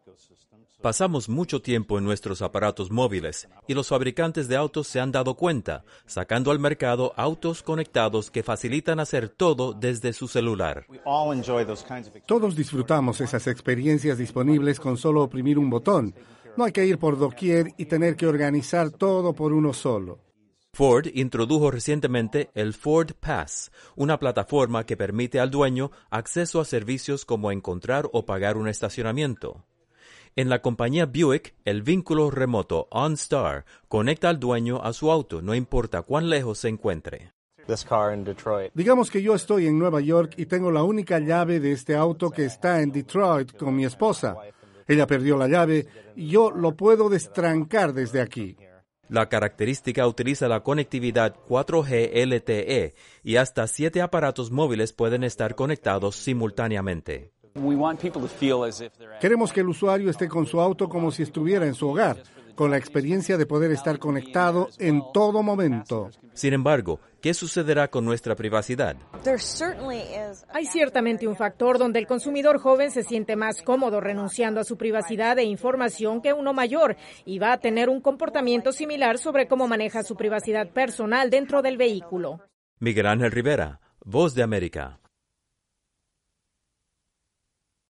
Pasamos mucho tiempo en nuestros aparatos móviles y los fabricantes de autos se han dado cuenta, sacando al mercado autos conectados que facilitan hacer todo desde su celular. Todos disfrutamos esas experiencias disponibles con solo oprimir un botón. No hay que ir por doquier y tener que organizar todo por uno solo. Ford introdujo recientemente el Ford Pass, una plataforma que permite al dueño acceso a servicios como encontrar o pagar un estacionamiento. En la compañía Buick, el vínculo remoto OnStar conecta al dueño a su auto, no importa cuán lejos se encuentre. Digamos que yo estoy en Nueva York y tengo la única llave de este auto que está en Detroit con mi esposa. Ella perdió la llave y yo lo puedo destrancar desde aquí. La característica utiliza la conectividad 4G LTE y hasta 7 aparatos móviles pueden estar conectados simultáneamente. Queremos que el usuario esté con su auto como si estuviera en su hogar, con la experiencia de poder estar conectado en todo momento. Sin embargo, ¿qué sucederá con nuestra privacidad? Hay ciertamente un factor donde el consumidor joven se siente más cómodo renunciando a su privacidad e información que uno mayor y va a tener un comportamiento similar sobre cómo maneja su privacidad personal dentro del vehículo. Miguel Ángel Rivera, Voz de América.